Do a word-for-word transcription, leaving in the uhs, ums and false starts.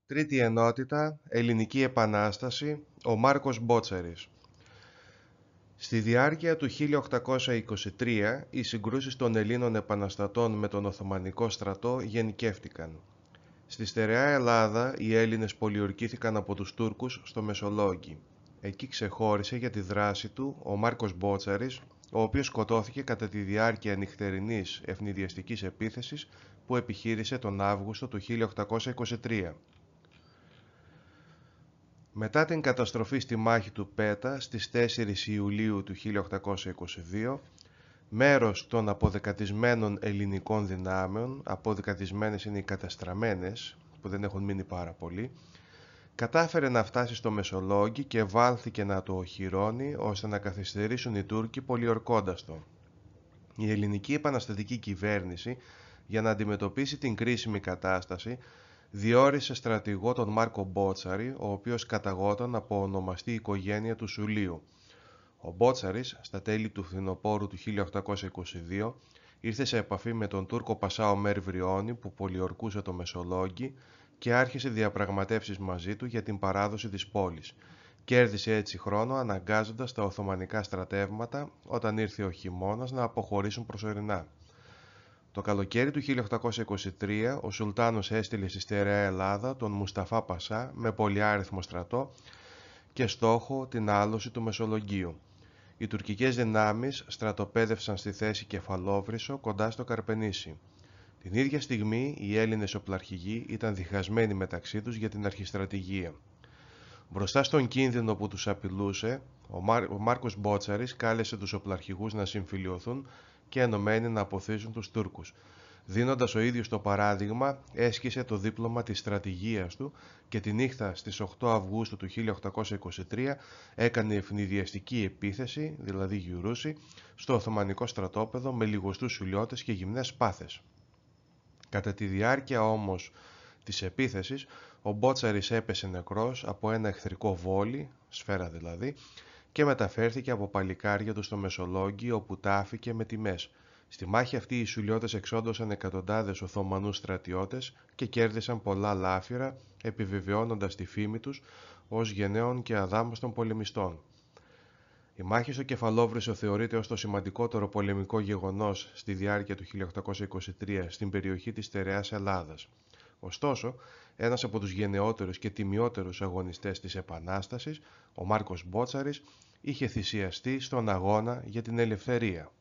Τρίτη ενότητα, Ελληνική Επανάσταση, ο Μάρκος Μπότσαρης. Στη διάρκεια του χίλια οκτακόσια είκοσι τρία, οι συγκρούσεις των Ελλήνων επαναστατών με τον Οθωμανικό στρατό γενικεύτηκαν. Στη στερεά Ελλάδα, οι Έλληνες πολιορκήθηκαν από τους Τούρκους στο Μεσολόγγι. Εκεί ξεχώρισε για τη δράση του ο Μάρκος Μπότσαρης, ο οποίος σκοτώθηκε κατά τη διάρκεια νυχτερινής ευνηδιαστικής επίθεσης που επιχείρησε τον Αύγουστο του χίλια οκτακόσια είκοσι τρία. Μετά την καταστροφή στη μάχη του Πέτα στις τέσσερις Ιουλίου του χίλια οκτακόσια είκοσι δύο, μέρος των αποδεκατισμένων ελληνικών δυνάμεων, αποδεκατισμένες είναι οι καταστραμμένες, που δεν έχουν μείνει πάρα πολύ, κατάφερε να φτάσει στο Μεσολόγγι και βάλθηκε να το οχυρώνει ώστε να καθυστερήσουν οι Τούρκοι πολιορκώντας το. Η ελληνική επαναστατική κυβέρνηση, για να αντιμετωπίσει την κρίσιμη κατάσταση, διόρισε στρατηγό τον Μάρκο Μπότσαρη, ο οποίος καταγόταν από ονομαστή οικογένεια του Σουλίου. Ο Μπότσαρης, στα τέλη του φθινοπόρου του χίλια οκτακόσια είκοσι δύο, ήρθε σε επαφή με τον Τούρκο Πασά Ομέρ Βριώνη που πολιορκούσε το Μεσολόγγι και άρχισε διαπραγματεύσεις μαζί του για την παράδοση της πόλης. Κέρδισε έτσι χρόνο αναγκάζοντας τα Οθωμανικά στρατεύματα, όταν ήρθε ο χειμώνας, να αποχωρήσουν προσωρινά. Το καλοκαίρι του χίλια οκτακόσια είκοσι τρία, ο Σουλτάνος έστειλε στη στερεά Ελλάδα τον Μουσταφά Πασά με πολυάριθμο στρατό και στόχο την άλωση του Μεσολογγίου. Οι τουρκικές δυνάμεις στρατοπέδευσαν στη θέση Κεφαλόβρυσσο κοντά στο Καρπενήσι. Την ίδια στιγμή οι Έλληνες οπλαρχηγοί ήταν διχασμένοι μεταξύ τους για την αρχιστρατηγία. Μπροστά στον κίνδυνο που τους απειλούσε, ο, Μάρ, ο Μάρκος Μπότσαρης κάλεσε τους οπλαρχηγούς να συμφιλιωθούν και ενωμένοι να αποθήσουν τους Τούρκους. Δίνοντας ο ίδιος το παράδειγμα, έσκησε το δίπλωμα της στρατηγίας του και τη νύχτα στις οκτώ Αυγούστου του χίλια οκτακόσια είκοσι τρία έκανε ευνηδιαστική επίθεση, δηλαδή γιουρούση, στο Οθωμανικό στρατόπεδο με λιγοστούς σουλιώτες και γυμνές πάθες. Κατά τη διάρκεια όμως της επίθεσης, ο Μπότσαρης έπεσε νεκρός από ένα εχθρικό βόλι, σφαίρα δηλαδή, και μεταφέρθηκε από παλικάρια του στο Μεσολόγγι, όπου τάφηκε με τιμές. Στη μάχη αυτή οι Σουλιώτες εξόντωσαν εκατοντάδες Οθωμανούς στρατιώτες και κέρδισαν πολλά λάφυρα, επιβεβαιώνοντας τη φήμη τους ως γενναίων και αδάμαστων πολεμιστών. Η μάχη στο Κεφαλόβρυσσο θεωρείται ως το σημαντικότερο πολεμικό γεγονός στη διάρκεια του χίλια οκτακόσια είκοσι τρία στην περιοχή της στερεάς Ελλάδας. Ωστόσο, ένας από τους γενναιότερους και τιμιότερους αγωνιστές της Επανάστασης, ο Μάρκος Μπότσαρης, είχε θυσιαστεί στον αγώνα για την ελευθερία.